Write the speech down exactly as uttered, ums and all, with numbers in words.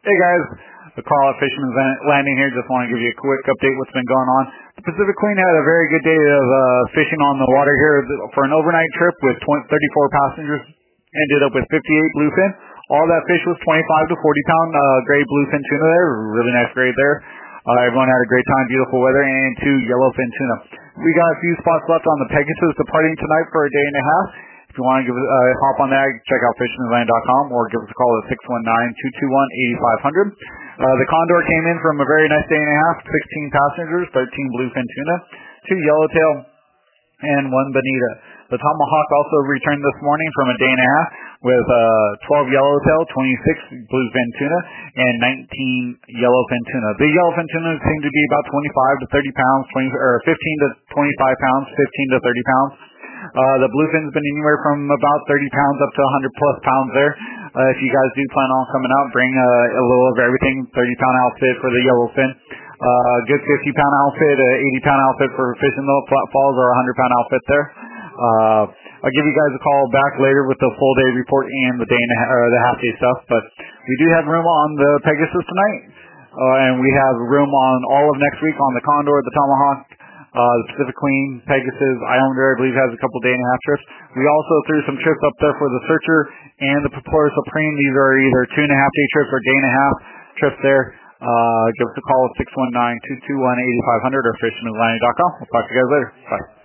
Hey guys, the Carl at Fisherman's Landing here. Just want to give you a quick update what's been going on. The Pacific Queen had a very good day of uh, fishing on the water here for an overnight trip with thirty-four passengers. Ended up with fifty-eight bluefin. All that fish was twenty-five to forty pound uh, gray bluefin tuna there. Really nice grade there. Uh, everyone had a great time, beautiful weather, and two yellowfin tuna. We got a few spots left on the Pegasus departing tonight for a day and a half. If you want to give uh, hop on that, check out fisherman's land dot com or give us a call at six one nine, two two one, eight five zero zero. Uh, the Condor came in from a very nice day and a half, sixteen passengers, thirteen bluefin tuna, two yellowtail, and one bonita. The Tomahawk also returned this morning from a day and a half with uh, twelve yellowtail, twenty-six bluefin tuna, and nineteen yellowfin tuna. The yellowfin tuna seem to be about twenty-five to thirty pounds, twenty, or fifteen to twenty-five pounds, fifteen to thirty pounds. Uh, the bluefin's been anywhere from about thirty pounds up to one hundred plus pounds there. Uh, if you guys do plan on coming out, bring uh, a little of everything. thirty pound outfit for the yellowfin. A uh, good fifty pound outfit, a eighty pound outfit for fishing the flat falls, or a one hundred pound outfit there. Uh, I'll give you guys a call back later with the full day report and the day and a half, or the half day stuff. But we do have room on the Pegasus tonight, uh, and we have room on all of next week on the Condor, the Tomahawk. Uh, the Pacific Queen, Pegasus, Islander, I believe has a couple day and a half trips. We also threw some trips up there for the Searcher and the Propellor Supreme. These are either two and a half day trips or day and a half trips there. Uh, give us a call at six one nine, two two one, eight five zero zero or fisherman's landing dot com. We'll talk to you guys later. Bye.